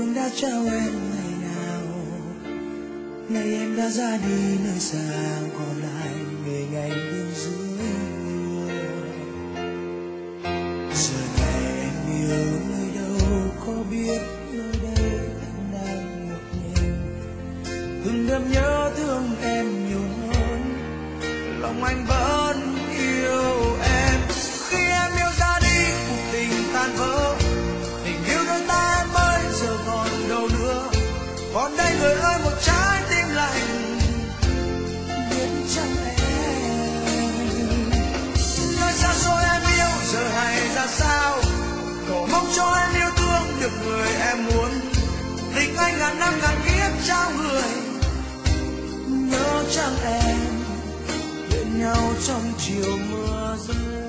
phương đã trao em ngày nào, ngày em đã ra đi nơi xa, còn lại người ngày bên dưới mưa. Giờ này em yêu nơi đâu, có biết nơi đây anh đang ngột ngạt, từng đêm nhớ thương em nhiều hơn, lòng anh vẫn yêu em. Khi em yêu ra đi, cuộc tình tan vỡ, tình yêu đôi ta em mới giờ còn đâu nữa. Còn đây người ơi, một trái tim lạnh biết chăng em. Nơi xa xôi em yêu giờ hay ra sao, cầu mong cho em yêu thương được người em muốn. Tình anh ngàn năm ngàn kiếp trao người, nhớ chăng em bên nhau trong chiều mưa rơi.